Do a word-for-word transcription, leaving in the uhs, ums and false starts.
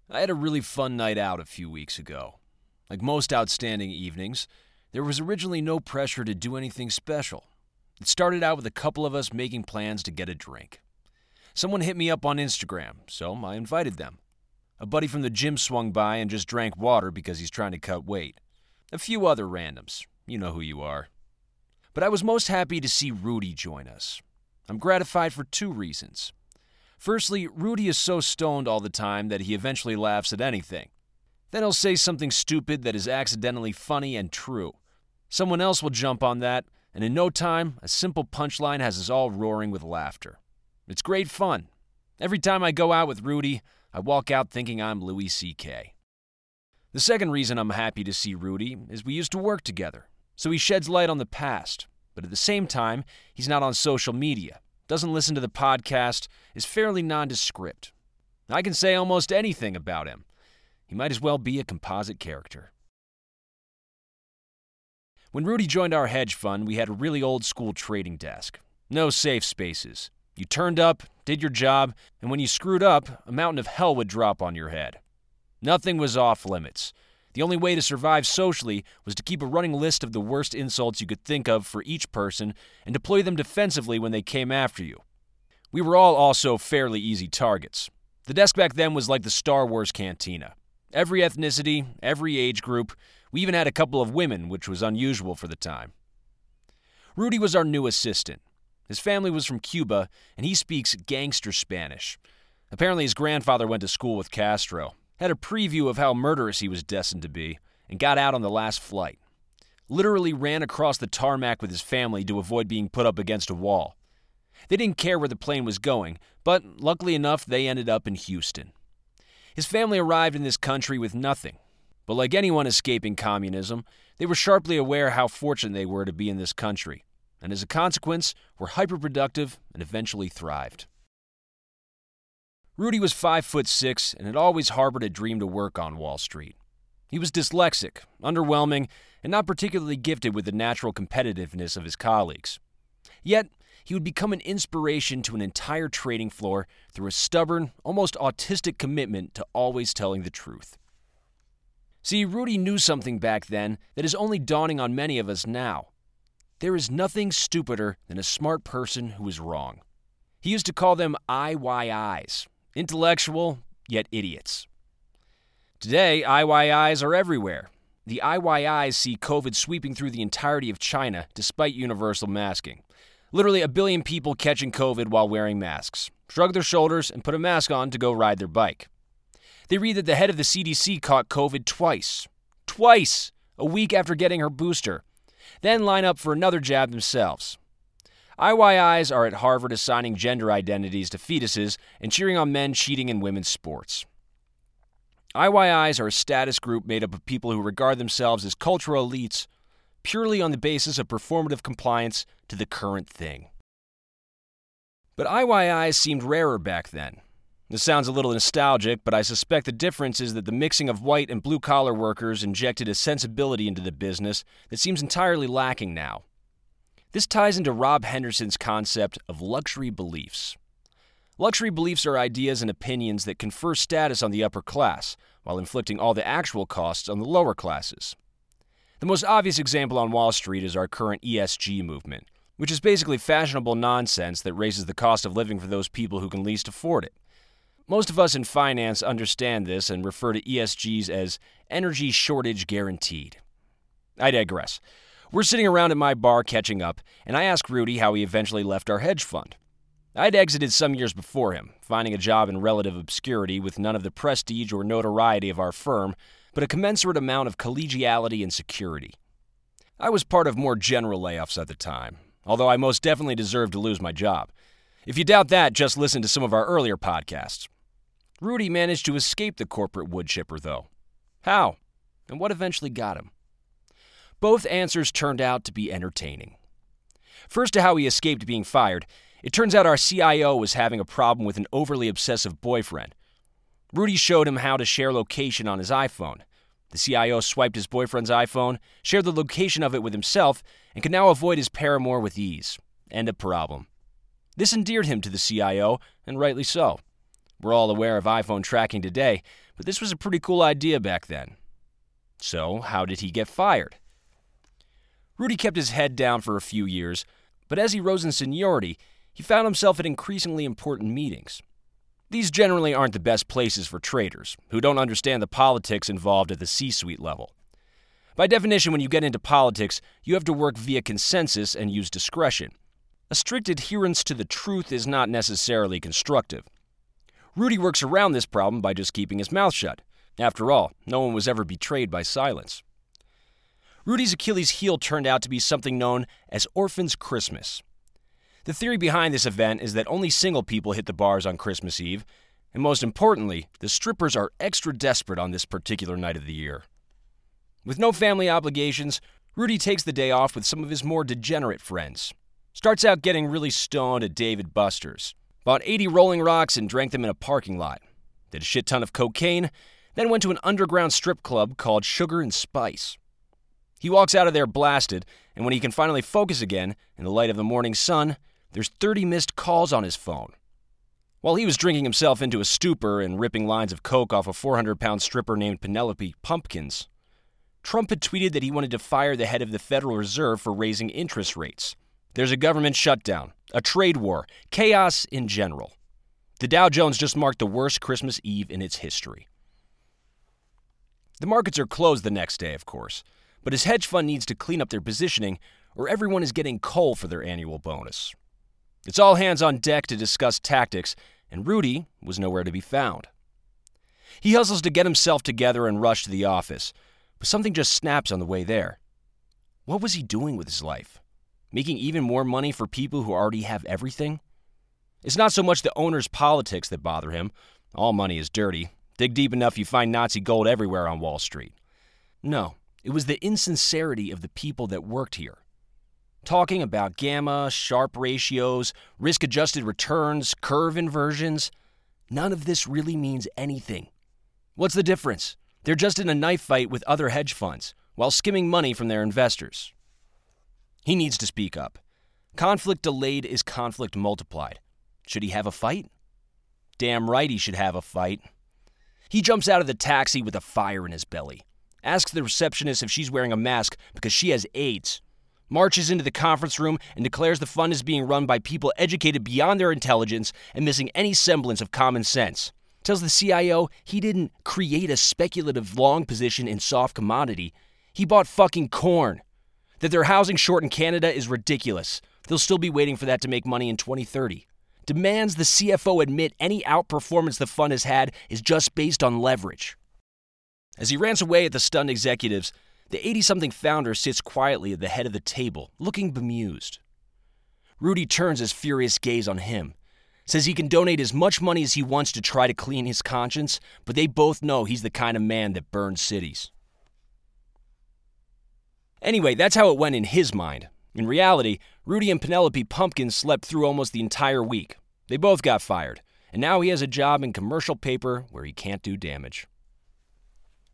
I had a really fun night out a few weeks ago. Like most outstanding evenings, there was originally no pressure to do anything special. It started out with a couple of us making plans to get a drink. Someone hit me up on Instagram, so I invited them. A buddy from the gym swung by and just drank water because he's trying to cut weight. A few other randoms. You know who you are. But I was most happy to see Rudy join us. I'm gratified for two reasons. Firstly, Rudy is so stoned all the time that he eventually laughs at anything. Then he'll say something stupid that is accidentally funny and true. Someone else will jump on that, and in no time, a simple punchline has us all roaring with laughter. It's great fun. Every time I go out with Rudy, I walk out thinking I'm Louis C K. The second reason I'm happy to see Rudy is we used to work together, so he sheds light on the past, but at the same time, he's not on social media, doesn't listen to the podcast, is fairly nondescript. I can say almost anything about him. He might as well be a composite character. When Rudy joined our hedge fund, we had a really old-school trading desk. No safe spaces. You turned up, did your job, and when you screwed up, a mountain of hell would drop on your head. Nothing was off limits. The only way to survive socially was to keep a running list of the worst insults you could think of for each person and deploy them defensively when they came after you. We were all also fairly easy targets. The desk back then was like the Star Wars cantina. Every ethnicity, every age group. We even had a couple of women, which was unusual for the time. Rudy was our new assistant. His family was from Cuba, and he speaks gangster Spanish. Apparently his grandfather went to school with Castro, had a preview of how murderous he was destined to be, and got out on the last flight. Literally ran across the tarmac with his family to avoid being put up against a wall. They didn't care where the plane was going, but luckily enough, they ended up in Houston. His family arrived in this country with nothing. But like anyone escaping communism, they were sharply aware how fortunate they were to be in this country, and as a consequence, were hyperproductive and eventually thrived. Rudy was five foot six and had always harbored a dream to work on Wall Street. He was dyslexic, underwhelming, and not particularly gifted with the natural competitiveness of his colleagues. Yet, he would become an inspiration to an entire trading floor through a stubborn, almost autistic commitment to always telling the truth. See, Rudy knew something back then that is only dawning on many of us now. There is nothing stupider than a smart person who is wrong. He used to call them I Y Is, intellectual, yet idiots. Today, I Y Is are everywhere. The I Y Is see COVID sweeping through the entirety of China despite universal masking. Literally a billion people catching COVID while wearing masks, shrug their shoulders, and put a mask on to go ride their bike. They read that the head of the C D C caught COVID twice. Twice! A week after getting her booster. Then line up for another jab themselves. I Y Is are at Harvard assigning gender identities to fetuses and cheering on men cheating in women's sports. I Y Is are a status group made up of people who regard themselves as cultural elites purely on the basis of performative compliance to the current thing. But I Y Is seemed rarer back then. This sounds a little nostalgic, but I suspect the difference is that the mixing of white and blue-collar workers injected a sensibility into the business that seems entirely lacking now. This ties into Rob Henderson's concept of luxury beliefs. Luxury beliefs are ideas and opinions that confer status on the upper class, while inflicting all the actual costs on the lower classes. The most obvious example on Wall Street is our current E S G movement, which is basically fashionable nonsense that raises the cost of living for those people who can least afford it. Most of us in finance understand this and refer to E S Gs as energy shortage guaranteed. I digress. We're sitting around at my bar catching up, and I ask Rudy how he eventually left our hedge fund. I'd exited some years before him, finding a job in relative obscurity with none of the prestige or notoriety of our firm, but a commensurate amount of collegiality and security. I was part of more general layoffs at the time, although I most definitely deserved to lose my job. If you doubt that, just listen to some of our earlier podcasts. Rudy managed to escape the corporate wood chipper, though. How? And what eventually got him? Both answers turned out to be entertaining. First to how he escaped being fired, it turns out our C I O was having a problem with an overly obsessive boyfriend. Rudy showed him how to share location on his iPhone. The C I O swiped his boyfriend's iPhone, shared the location of it with himself, and could now avoid his paramour with ease. End of problem. This endeared him to the C I O, and rightly so. We're all aware of iPhone tracking today, but this was a pretty cool idea back then. So, how did he get fired? Rudy kept his head down for a few years, but as he rose in seniority, he found himself at increasingly important meetings. These generally aren't the best places for traitors, who don't understand the politics involved at the C-suite level. By definition, when you get into politics, you have to work via consensus and use discretion. A strict adherence to the truth is not necessarily constructive. Rudy works around this problem by just keeping his mouth shut. After all, no one was ever betrayed by silence. Rudy's Achilles heel turned out to be something known as Orphan's Christmas. The theory behind this event is that only single people hit the bars on Christmas Eve, and most importantly, the strippers are extra desperate on this particular night of the year. With no family obligations, Rudy takes the day off with some of his more degenerate friends. Starts out getting really stoned at Dave and Buster's. Bought eighty Rolling Rocks and drank them in a parking lot. Did a shit ton of cocaine, then went to an underground strip club called Sugar and Spice. He walks out of there blasted, and when he can finally focus again, in the light of the morning sun, there's thirty missed calls on his phone. While he was drinking himself into a stupor and ripping lines of coke off a four hundred pound stripper named Penelope Pumpkins, Trump had tweeted that he wanted to fire the head of the Federal Reserve for raising interest rates. There's a government shutdown, a trade war, chaos in general. The Dow Jones just marked the worst Christmas Eve in its history. The markets are closed the next day, of course, but his hedge fund needs to clean up their positioning or everyone is getting coal for their annual bonus. It's all hands on deck to discuss tactics, and Rudy was nowhere to be found. He hustles to get himself together and rush to the office, but something just snaps on the way there. What was he doing with his life? Making even more money for people who already have everything? It's not so much the owner's politics that bother him. All money is dirty. Dig deep enough, you find Nazi gold everywhere on Wall Street. No, it was the insincerity of the people that worked here. Talking about gamma, Sharpe ratios, risk-adjusted returns, curve inversions. None of this really means anything. What's the difference? They're just in a knife fight with other hedge funds, while skimming money from their investors. He needs to speak up. Conflict delayed is conflict multiplied. Should he have a fight? Damn right he should have a fight. He jumps out of the taxi with a fire in his belly. Asks the receptionist if she's wearing a mask because she has AIDS. Marches into the conference room and declares the fund is being run by people educated beyond their intelligence and missing any semblance of common sense. Tells the C I O he didn't create a speculative long position in soft commodity. He bought fucking corn. That their housing short in Canada is ridiculous. They'll still be waiting for that to make money in twenty thirty. Demands the C F O admit any outperformance the fund has had is just based on leverage. As he rants away at the stunned executives, the eighty-something founder sits quietly at the head of the table, looking bemused. Rudy turns his furious gaze on him, says he can donate as much money as he wants to try to clean his conscience, but they both know he's the kind of man that burns cities. Anyway, that's how it went in his mind. In reality, Rudy and Penelope Pumpkins slept through almost the entire week. They both got fired, and now he has a job in commercial paper where he can't do damage.